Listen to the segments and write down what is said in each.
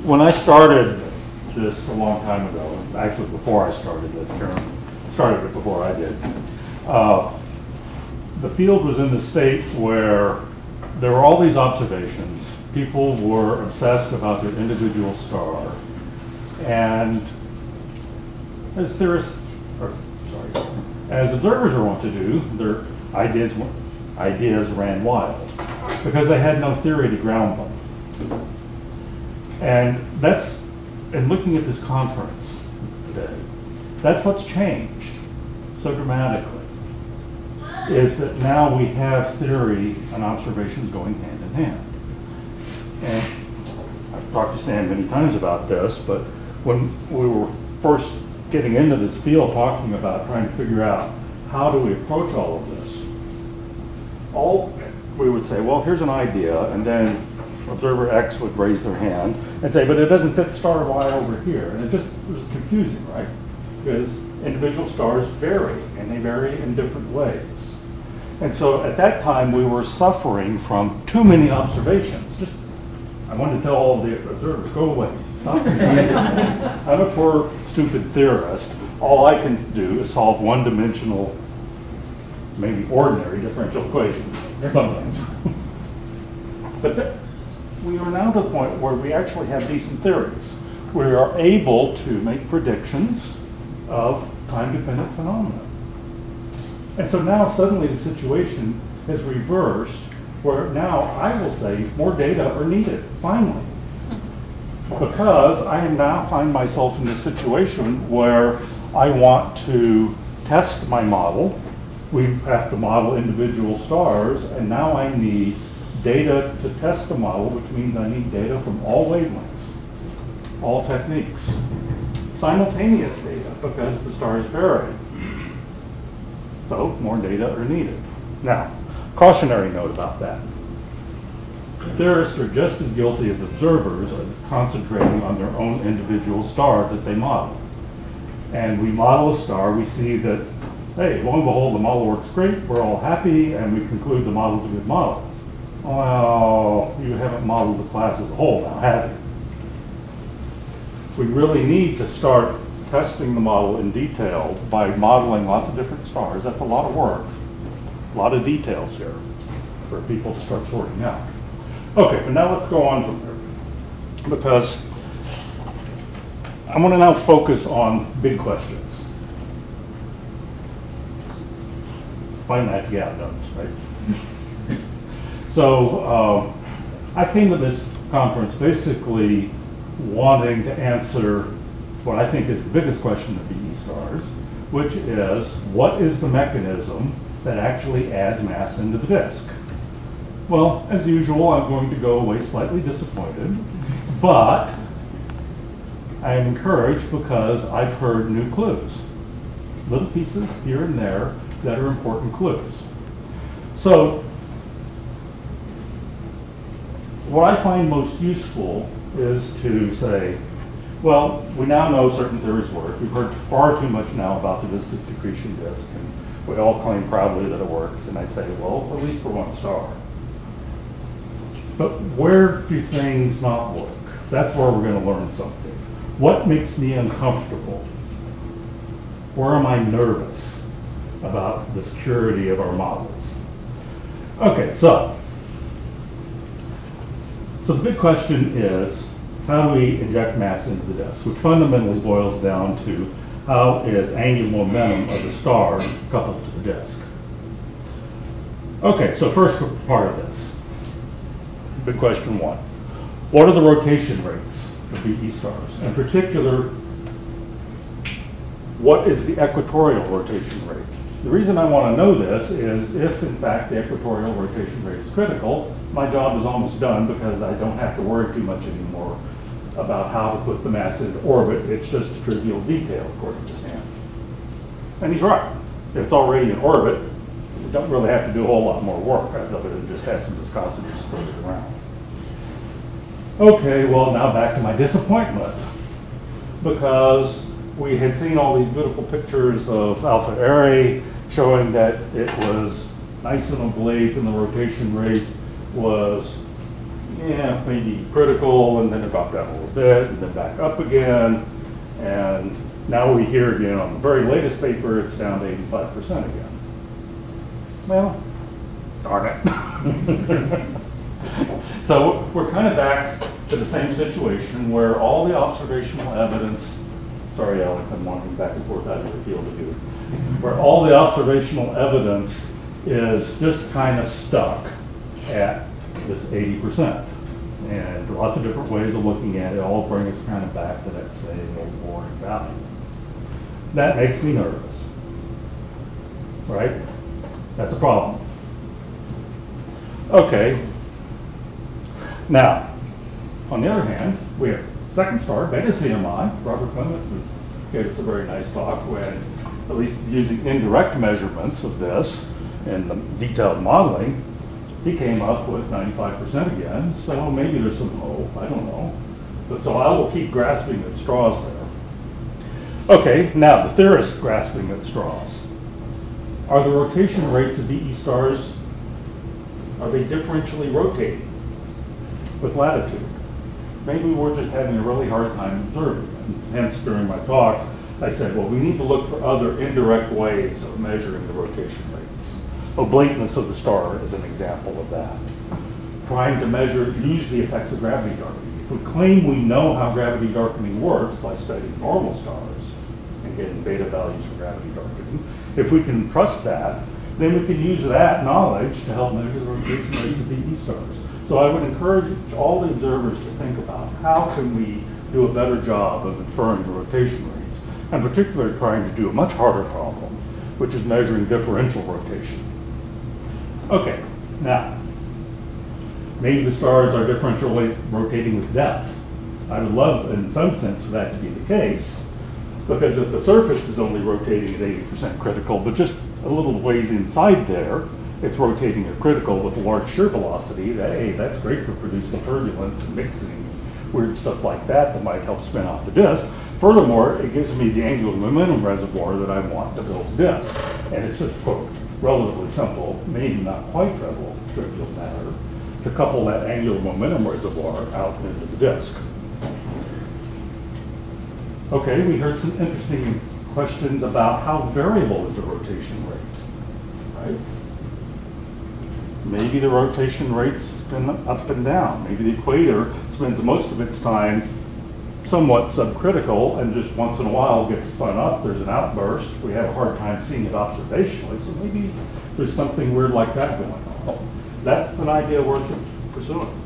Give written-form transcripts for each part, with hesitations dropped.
when I started this a long time ago, actually before I started this, Karen started it before I did, the field was in the state where there were all these observations. People were obsessed about their individual star, and as theorists, as observers are wont to do, their ideas ran wild because they had no theory to ground them. And that's, and looking at this conference today, that's what's changed so dramatically, is that now we have theory and observations going hand in hand. And I've talked to Stan many times about this, but when we were first getting into this field talking about trying to figure out how do we approach all of this, we would say, well, here's an idea, and then observer X would raise their hand and say, but it doesn't fit star Y over here. And it was confusing, right? Because individual stars vary, and they vary in different ways. And so at that time, we were suffering from too many observations. I wanted to tell all the observers, go away, stop confusing. I'm a poor, stupid theorist. All I can do is solve one-dimensional, maybe ordinary differential equations sometimes. But we are now to the point where we actually have decent theories. We are able to make predictions of time-dependent phenomena. And so now suddenly the situation is reversed, where now I will say more data are needed, finally. Because I now find myself in this situation where I want to test my model. We have to model individual stars, and now I need data to test the model, which means I need data from all wavelengths, all techniques. Simultaneous data, because the stars vary. So more data are needed. Now, cautionary note about that. Theorists are just as guilty as observers as concentrating on their own individual star that they model. And we model a star, we see that, hey, lo and behold, the model works great, we're all happy, and we conclude the model's a good model. Well, you haven't modeled the class as a whole now, have you? We really need to start testing the model in detail by modeling lots of different stars. That's a lot of work, a lot of details here for people to start sorting out. Okay, but now let's go on from there, because I want to now focus on big questions. Find that, yeah, notes, right? So I came to this conference basically wanting to answer what I think is the biggest question of BE stars, which is, what is the mechanism that actually adds mass into the disk? Well, as usual, I'm going to go away slightly disappointed, but I am encouraged because I've heard new clues, little pieces here and there that are important clues. So what I find most useful is to say, well, we now know certain theories work. We've heard far too much now about the viscous decretion disk, and we all claim proudly that it works. And I say, well, at least for one star. But where do things not work? That's where we're going to learn something. What makes me uncomfortable? Where am I nervous about the security of our models? Okay, so the big question is, how do we inject mass into the disk, which fundamentally boils down to how is angular momentum of the star coupled to the disk. Okay, so first part of this, big question one. What are the rotation rates of BE stars? In particular, what is the equatorial rotation rate? The reason I want to know this is if, in fact, the equatorial rotation rate is critical, my job is almost done because I don't have to worry too much anymore about how to put the mass into orbit. It's just a trivial detail, according to Stan. And he's right. If it's already in orbit, we don't really have to do a whole lot more work other than just have some viscosity spread it around. Okay, well, now back to my disappointment, because we had seen all these beautiful pictures of Alpha Array showing that it was nice and oblique and the rotation rate was yeah, maybe critical, and then it dropped down a little bit, and then back up again. And now we hear again on the very latest paper, it's down to 85% again. Well, darn it. So we're kind of back to the same situation where all the observational evidence, sorry Alex, I'm wandering back and forth out of the field of view, where all the observational evidence is just kind of stuck at this 80%. And lots of different ways of looking at it all bring us kind of back to that same old boring value. That makes me nervous, right? That's a problem. Okay. Now, on the other hand, we have second star, Beta CMI. Robert Clement gave us a very nice talk when, at least using indirect measurements of this and the detailed modeling, he came up with 95% again, so maybe there's some hope, I don't know. But so I will keep grasping at straws there. Okay, now the theorists grasping at straws. Are the rotation rates of BE stars, are they differentially rotating with latitude? Maybe we're just having a really hard time observing it. And hence, during my talk, I said, well, we need to look for other indirect ways of measuring the rotation rates. Oblateness of the star is an example of that. Trying to measure, use the effects of gravity darkening. If we claim we know how gravity darkening works by studying normal stars and getting beta values for gravity darkening, if we can trust that, then we can use that knowledge to help measure the rotation rates of BE stars. So I would encourage all the observers to think about how can we do a better job of inferring the rotation rates, and particularly trying to do a much harder problem, which is measuring differential rotation. Okay, now, maybe the stars are differentially rotating with depth. I would love, in some sense, for that to be the case, because if the surface is only rotating at 80% critical, but just a little ways inside there, it's rotating at critical with a large shear velocity, hey, that's great for producing turbulence and mixing weird stuff like that might help spin off the disk. Furthermore, it gives me the angular momentum reservoir that I want to build a disk. And it's just, quote, relatively simple, maybe not quite trivial matter, to couple that angular momentum reservoir out into the disk. Okay, we heard some interesting questions about how variable is the rotation rate, right? Maybe the rotation rates spin up and down. Maybe the equator spends most of its time somewhat subcritical and just once in a while gets spun up, there's an outburst. We have a hard time seeing it observationally, so maybe there's something weird like that going on. That's an idea worth pursuing.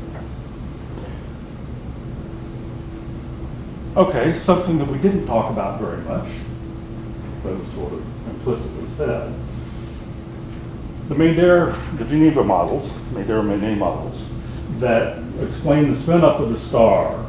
Okay, something that we didn't talk about very much, but was sort of implicitly said. The Geneva models, Mayer-Manet models, that explain the spin up of the star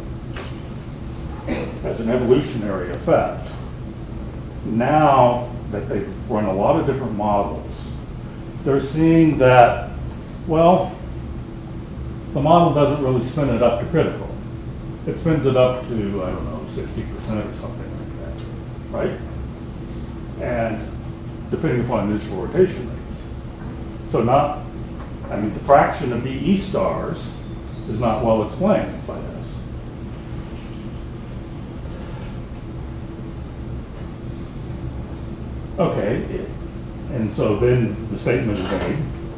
as an evolutionary effect. Now that they've run a lot of different models, they're seeing that, well, the model doesn't really spin it up to critical. It spins it up to, I don't know, 60% or something like that, right? And depending upon initial rotation rates. So the fraction of BE stars is not well explained by this. Okay, and so then the statement is made.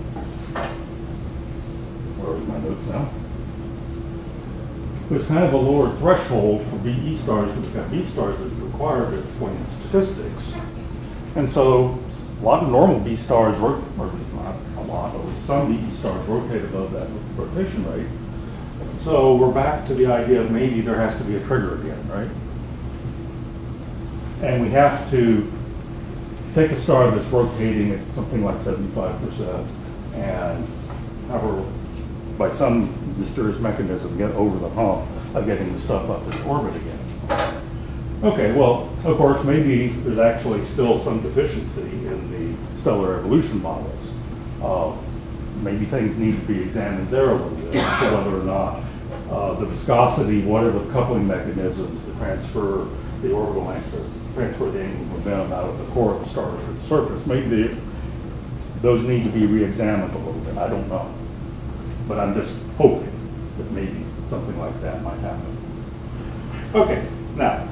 Where are my notes now? There's kind of a lower threshold for BE stars because we've got BE stars that's required to explain the statistics. And so a lot of normal B stars, or at least not a lot, but some BE stars rotate above that rotation rate. So we're back to the idea of maybe there has to be a trigger again, right? And we have to take a star that's rotating at something like 75% and have her, by some mysterious mechanism, get over the hump of getting the stuff up in orbit again. Okay, well, of course, maybe there's actually still some deficiency in the stellar evolution models. Maybe things need to be examined there a little bit, as to whether or not the viscosity, what are the coupling mechanisms to transfer the orbital length, or transfer the angular momentum out of the core of the star to the surface. Maybe those need to be re-examined a little bit. I don't know. But I'm just hoping that maybe something like that might happen. Okay, now,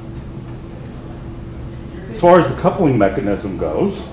as far as the coupling mechanism goes,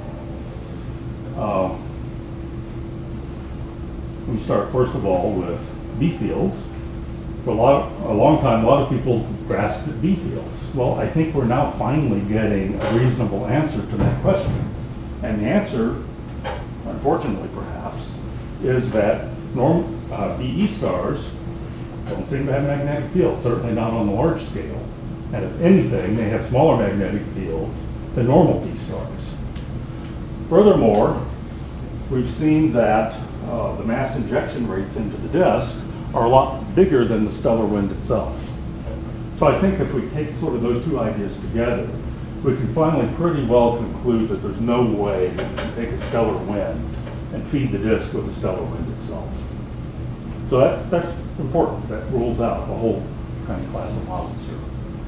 we start first of all with B fields. For a long time, a lot of people grasped at B fields. Well, I think we're now finally getting a reasonable answer to that question. And the answer, unfortunately perhaps, is that BE stars don't seem to have magnetic fields, certainly not on the large scale. And if anything, they have smaller magnetic fields than normal B stars. Furthermore, we've seen that the mass injection rates into the disk are a lot bigger than the stellar wind itself. So I think if we take sort of those two ideas together, we can finally pretty well conclude that there's no way that we can take a stellar wind and feed the disk with the stellar wind itself. So that's important. That rules out a whole kind of class of models here.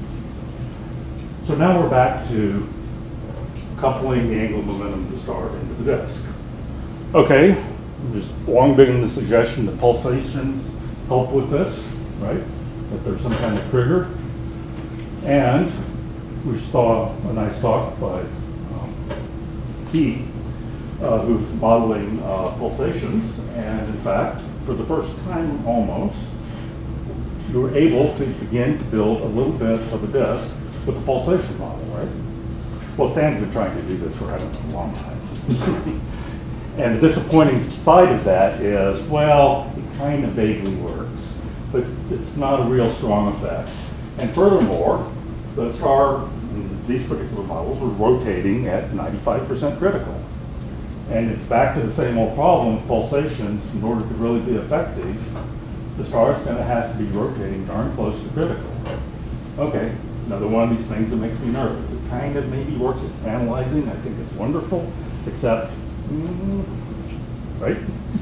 So now we're back to coupling the angular momentum of the star into the disk. Okay, there's long been the suggestion that pulsations help with this, right? That there's some kind of trigger. And we saw a nice talk by Key, who's modeling pulsations. And in fact, for the first time almost, you were able to begin to build a little bit of a disk with the pulsation model, right? Well, Stan's been trying to do this for, I don't know, a long time. And the disappointing side of that is, well, it kind of vaguely works, but it's not a real strong effect. And furthermore, the star, these particular models, were rotating at 95% critical. And it's back to the same old problem of pulsations. In order to really be effective, the star is going to have to be rotating darn close to critical. Okay, another one of these things that makes me nervous. It kind of maybe works, it's analyzing, I think it's wonderful, except, right?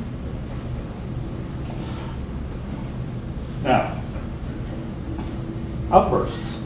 Now, outbursts.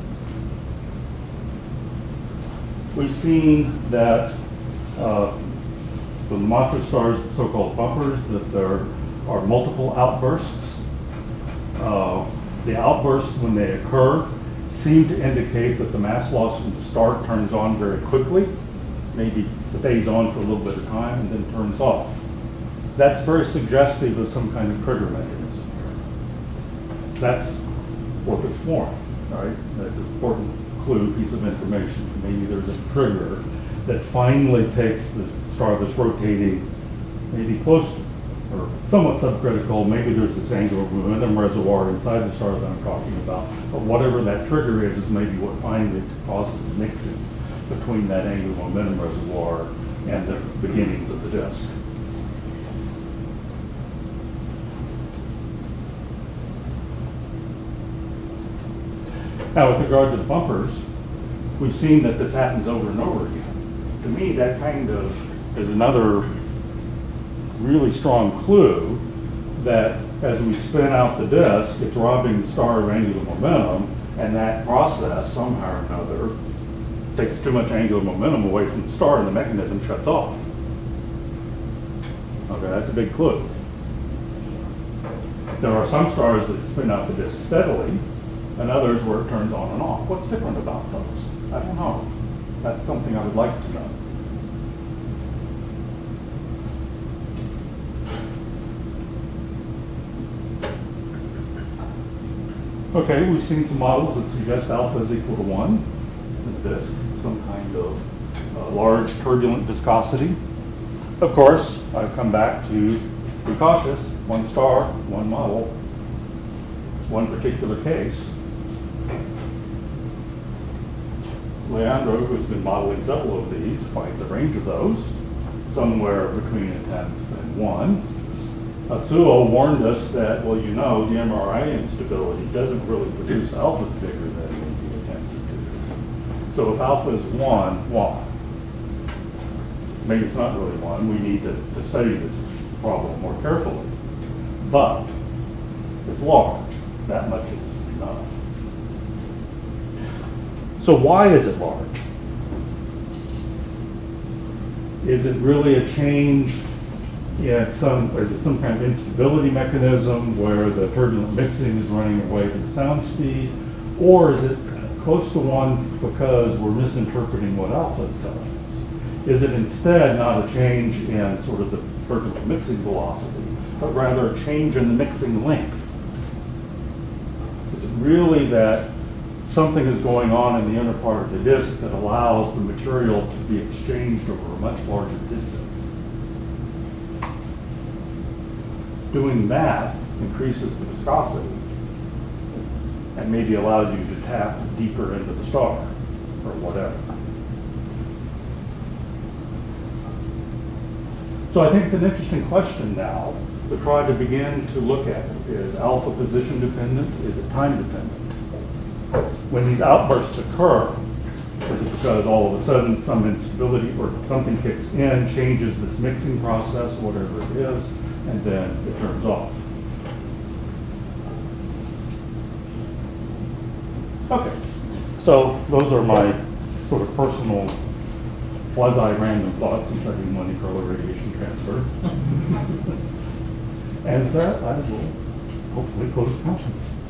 We've seen that the Mantra stars, the so-called bumpers, that there are multiple outbursts. The outbursts, when they occur, seem to indicate that the mass loss from the star turns on very quickly, maybe stays on for a little bit of time and then turns off. That's very suggestive of some kind of trigger mechanism. That's worth exploring, right? That's an important clue, piece of information. Maybe there's a trigger that finally takes the star that's rotating maybe close to, or somewhat subcritical. Maybe there's this angular momentum reservoir inside the star that I'm talking about. But whatever that trigger is maybe what finally causes the mixing between that angular momentum reservoir and the beginnings of the disk. Now, with regard to the bumpers, we've seen that this happens over and over again. To me, that kind of is another really strong clue that as we spin out the disk, it's robbing the star of angular momentum, and that process, somehow or another, takes too much angular momentum away from the star and the mechanism shuts off. Okay, that's a big clue. There are some stars that spin out the disk steadily, and others where it turns on and off. What's different about those? I don't know. That's something I would like to know. Okay, we've seen some models that suggest alpha is equal to 1 in the disk, some kind of large turbulent viscosity. Of course, I've come back to be cautious. One star, one model, one particular case. Leandro, who's been modeling several of these, finds a range of those, somewhere between a tenth and 1. Atsuo warned us that, well, you know, the MRI instability doesn't really produce alphas bigger than maybe a tenth or 2. So if alpha is 1, why? Maybe it's not really 1. We need to study this problem more carefully. But it's large. That much is enough. So why is it large? Is it really a change is it some kind of instability mechanism where the turbulent mixing is running away to the sound speed, or is it close to one because we're misinterpreting what alpha is telling us? Is it instead not a change in sort of the turbulent mixing velocity, but rather a change in the mixing length? Is it really that something is going on in the inner part of the disk that allows the material to be exchanged over a much larger distance? Doing that increases the viscosity and maybe allows you to tap deeper into the star or whatever. So I think it's an interesting question now to try to begin to look at. Is alpha position dependent? Is it time dependent? When these outbursts occur, is it because all of a sudden some instability or something kicks in, changes this mixing process, whatever it is, and then it turns off? Okay, so those are my sort of personal quasi-random thoughts since I do money for radiation transfer. And with that, I will hopefully close the conference.